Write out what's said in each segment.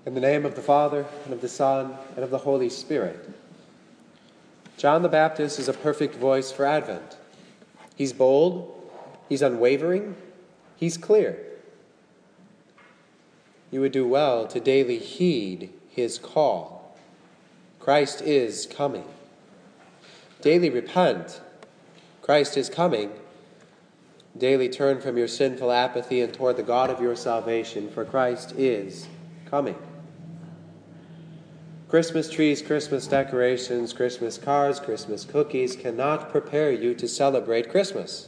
In the name of the Father, and of the Son, and of the Holy Spirit. John the Baptist is a perfect voice for Advent. He's bold, he's unwavering, he's clear. You would do well to daily heed his call. Christ is coming. Daily repent. Christ is coming. Daily turn from your sinful apathy and toward the God of your salvation, for Christ is coming. Christmas trees, Christmas decorations, Christmas cards, Christmas cookies cannot prepare you to celebrate Christmas.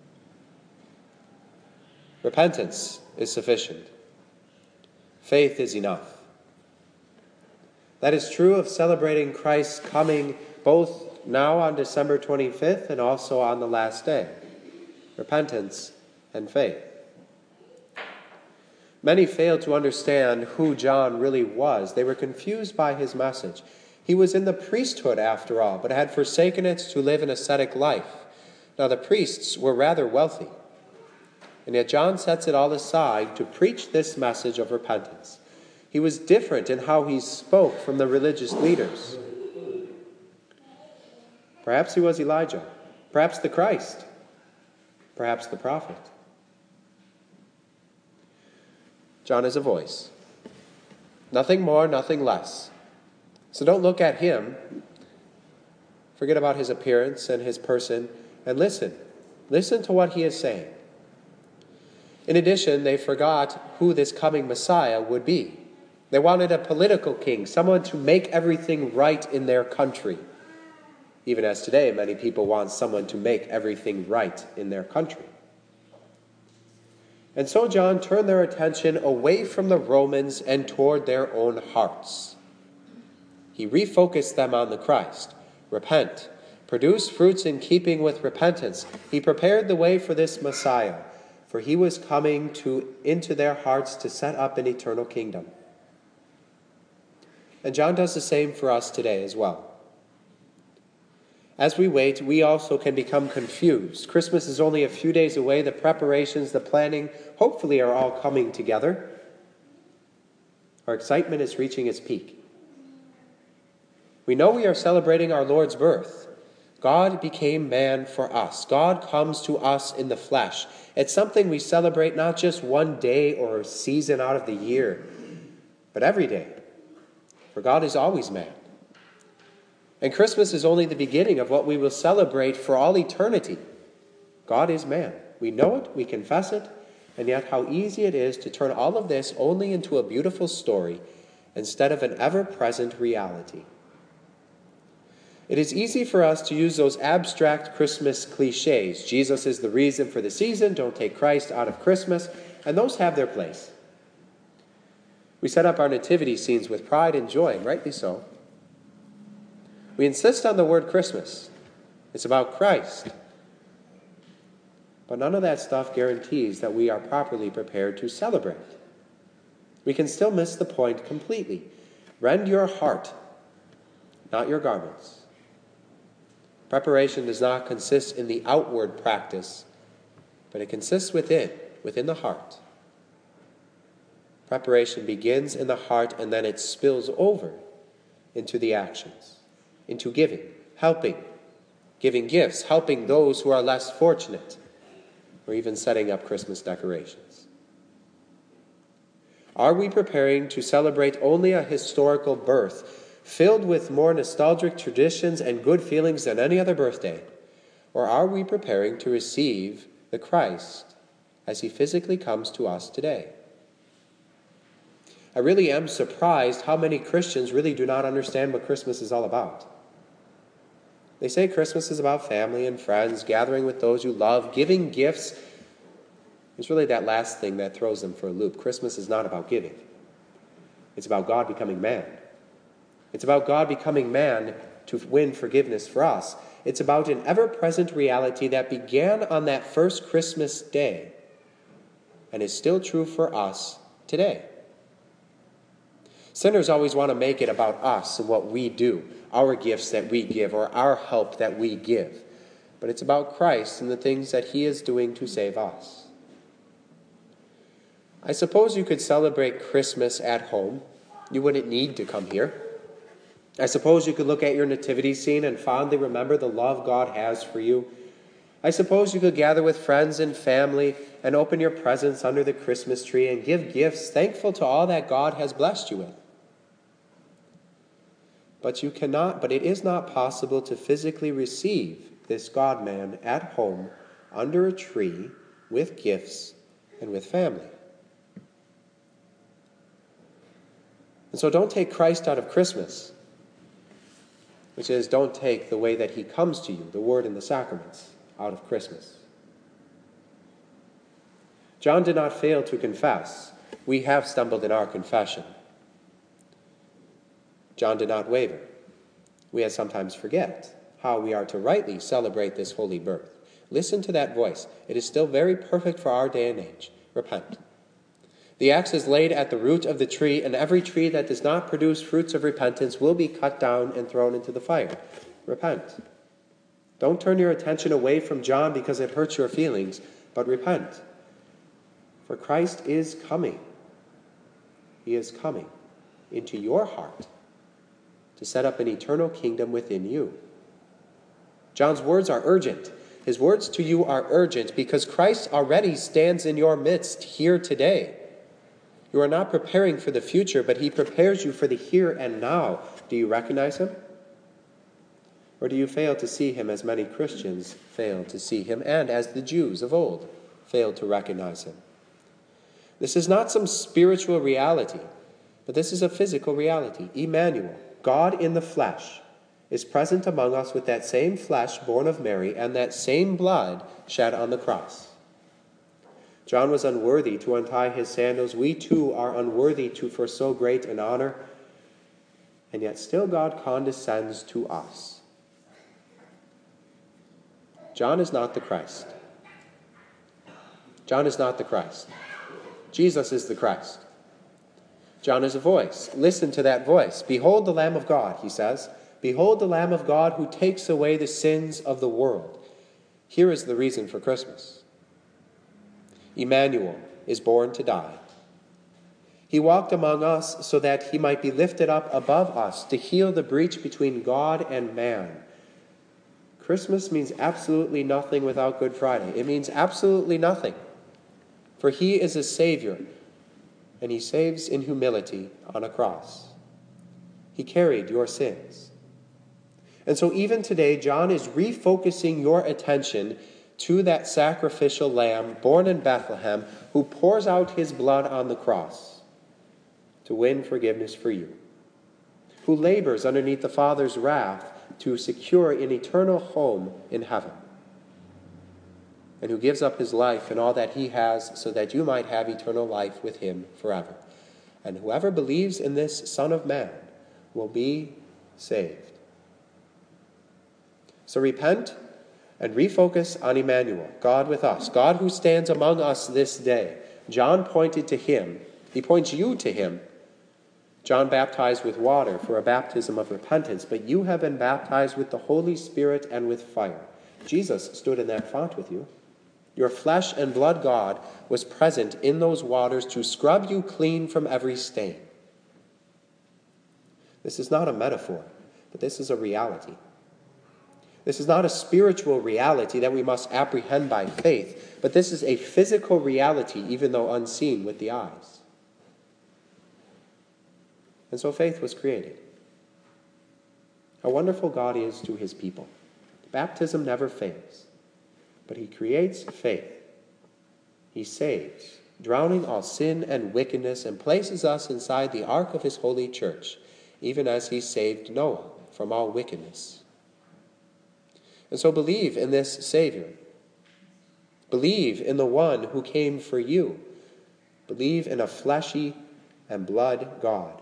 Repentance is sufficient. Faith is enough. That is true of celebrating Christ's coming both now on December 25th and also on the last day. Repentance and faith. Many failed to understand who John really was. They were confused by his message. He was in the priesthood, after all, but had forsaken it to live an ascetic life. Now, the priests were rather wealthy, and yet John sets it all aside to preach this message of repentance. He was different in how he spoke from the religious leaders. Perhaps he was Elijah, perhaps the Christ, perhaps the prophet. John is a voice. Nothing more, nothing less. So don't look at him. Forget about his appearance and his person, and listen. Listen to what he is saying. In addition, they forgot who this coming Messiah would be. They wanted a political king, someone to make everything right in their country. Even as today, many people want someone to make everything right in their country. And so John turned their attention away from the Romans and toward their own hearts. He refocused them on the Christ. Repent. Produce fruits in keeping with repentance. He prepared the way for this Messiah, for he was coming into their hearts to set up an eternal kingdom. And John does the same for us today as well. As we wait, we also can become confused. Christmas is only a few days away. The preparations, the planning, hopefully are all coming together. Our excitement is reaching its peak. We know we are celebrating our Lord's birth. God became man for us. God comes to us in the flesh. It's something we celebrate not just one day or a season out of the year, but every day. For God is always man. And Christmas is only the beginning of what we will celebrate for all eternity. God is man. We know it, we confess it, and yet how easy it is to turn all of this only into a beautiful story instead of an ever-present reality. It is easy for us to use those abstract Christmas cliches. Jesus is the reason for the season, don't take Christ out of Christmas, and those have their place. We set up our nativity scenes with pride and joy, and rightly so. We insist on the word Christmas. It's about Christ. But none of that stuff guarantees that we are properly prepared to celebrate. We can still miss the point completely. Rend your heart, not your garments. Preparation does not consist in the outward practice, but it consists within the heart. Preparation begins in the heart, and then it spills over into the actions. Into giving, helping, giving gifts, helping those who are less fortunate, or even setting up Christmas decorations. Are we preparing to celebrate only a historical birth, filled with more nostalgic traditions and good feelings than any other birthday? Or are we preparing to receive the Christ as he physically comes to us today? I really am surprised how many Christians really do not understand what Christmas is all about. They say Christmas is about family and friends, gathering with those you love, giving gifts. It's really that last thing that throws them for a loop. Christmas is not about giving. It's about God becoming man. It's about God becoming man to win forgiveness for us. It's about an ever-present reality that began on that first Christmas day and is still true for us today. Sinners always want to make it about us and what we do, our gifts that we give, or our help that we give. But it's about Christ and the things that he is doing to save us. I suppose you could celebrate Christmas at home, You wouldn't need to come here. I suppose you could look at your nativity scene and fondly remember the love God has for you. I suppose you could gather with friends and family and open your presents under the Christmas tree and give gifts, thankful to all that God has blessed you with. But it is not possible to physically receive this God-man at home, under a tree, with gifts and with family. And so don't take Christ out of Christmas, which is, don't take the way that he comes to you, the word and the sacraments, out of Christmas. John did not fail to confess. We have stumbled in our confession. John did not waver. We sometimes forget how we are to rightly celebrate this holy birth. Listen to that voice. It is still very perfect for our day and age. Repent. The axe is laid at the root of the tree, and every tree that does not produce fruits of repentance will be cut down and thrown into the fire. Repent. Don't turn your attention away from John because it hurts your feelings, but repent. For Christ is coming. He is coming into your heart to set up an eternal kingdom within you. John's words are urgent. His words to you are urgent because Christ already stands in your midst here today. You are not preparing for the future, but he prepares you for the here and now. Do you recognize him? Or do you fail to see him as many Christians fail to see him, and as the Jews of old failed to recognize him? This is not some spiritual reality, but this is a physical reality. Emmanuel, God in the flesh, is present among us with that same flesh born of Mary and that same blood shed on the cross. John was unworthy to untie his sandals. We too are unworthy for so great an honor, and yet still God condescends to us. John is not the Christ. John is not the Christ. Jesus is the Christ. John is a voice. Listen to that voice. Behold the Lamb of God, he says. Behold the Lamb of God who takes away the sins of the world. Here is the reason for Christmas. Emmanuel is born to die. He walked among us so that he might be lifted up above us to heal the breach between God and man. Christmas means absolutely nothing without Good Friday. It means absolutely nothing. For he is a Savior, and he saves in humility on a cross. He carried your sins. And so even today, John is refocusing your attention to that sacrificial lamb born in Bethlehem who pours out his blood on the cross to win forgiveness for you, who labors underneath the Father's wrath to secure an eternal home in heaven, and who gives up his life and all that he has so that you might have eternal life with him forever. And whoever believes in this Son of Man will be saved. So repent and refocus on Emmanuel, God with us, God who stands among us this day. John pointed to him. He points you to him. John baptized with water for a baptism of repentance, but you have been baptized with the Holy Spirit and with fire. Jesus stood in that font with you. Your flesh and blood God was present in those waters to scrub you clean from every stain. This is not a metaphor, but this is a reality. This is not a spiritual reality that we must apprehend by faith, but this is a physical reality, even though unseen with the eyes. And so faith was created. How wonderful God is to his people. Baptism never fails, but he creates faith. He saves, drowning all sin and wickedness, and places us inside the ark of his holy church, even as he saved Noah from all wickedness. And so believe in this Savior. Believe in the one who came for you. Believe in a fleshy and blood God.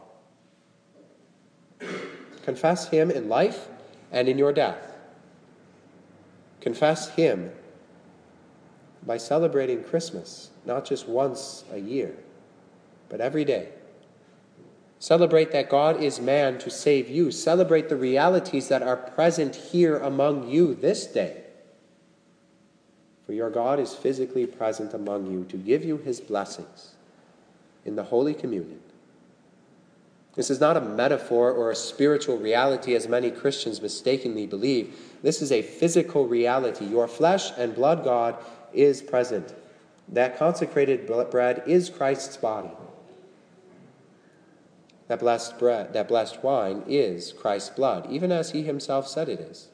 Confess him in life and in your death. Confess him by celebrating Christmas, not just once a year, but every day. Celebrate that God is man to save you. Celebrate the realities that are present here among you this day. For your God is physically present among you to give you his blessings in the Holy Communion. This is not a metaphor or a spiritual reality as many Christians mistakenly believe. This is a physical reality. Your flesh and blood God is present. That consecrated bread is Christ's body. That blessed bread, that blessed wine is Christ's blood, even as he himself said it is.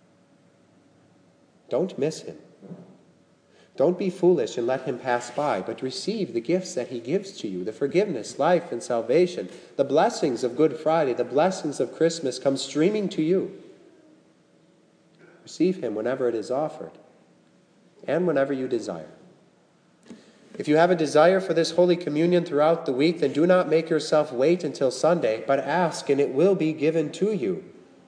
Don't miss him. Don't be foolish and let him pass by, but receive the gifts that he gives to you, the forgiveness, life, and salvation. The blessings of Good Friday, the blessings of Christmas come streaming to you. Receive him whenever it is offered and whenever you desire. If you have a desire for this Holy Communion throughout the week, then do not make yourself wait until Sunday, but ask and it will be given to you,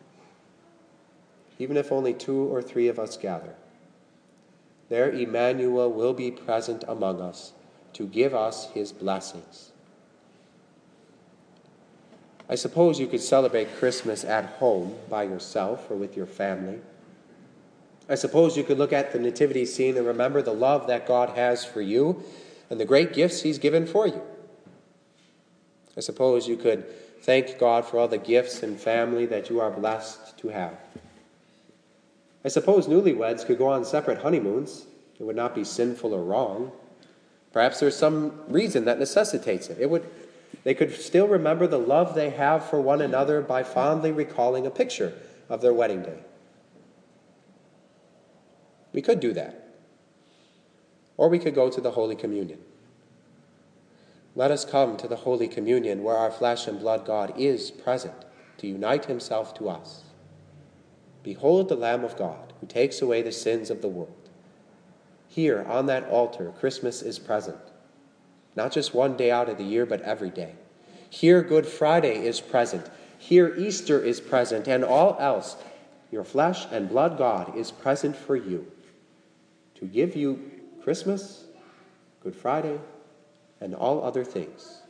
even if only 2 or 3 of us gather. There Emmanuel will be present among us to give us his blessings. I suppose you could celebrate Christmas at home by yourself or with your family. I suppose you could look at the nativity scene and remember the love that God has for you and the great gifts he's given for you. I suppose you could thank God for all the gifts and family that you are blessed to have. I suppose newlyweds could go on separate honeymoons. It would not be sinful or wrong. Perhaps there's some reason that necessitates it. They could still remember the love they have for one another by fondly recalling a picture of their wedding day. We could do that. Or we could go to the Holy Communion. Let us come to the Holy Communion where our flesh and blood God is present to unite himself to us. Behold the Lamb of God who takes away the sins of the world. Here on that altar, Christmas is present. Not just one day out of the year, but every day. Here Good Friday is present. Here Easter is present. And all else, your flesh and blood God is present for you. To give you Christmas, Good Friday, and all other things.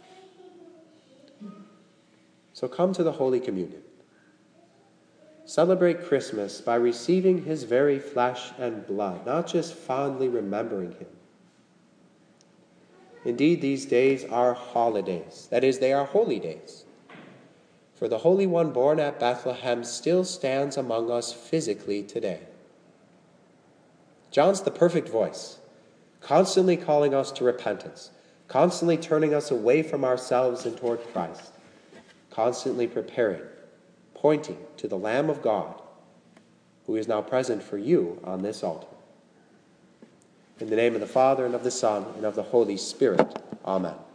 So come to the Holy Communion. Celebrate Christmas by receiving his very flesh and blood, not just fondly remembering him. Indeed, these days are holidays. That is, they are holy days. For the Holy One born at Bethlehem still stands among us physically today. John's the perfect voice, constantly calling us to repentance, constantly turning us away from ourselves and toward Christ, constantly preparing, pointing to the Lamb of God, who is now present for you on this altar. In the name of the Father, and of the Son, and of the Holy Spirit. Amen.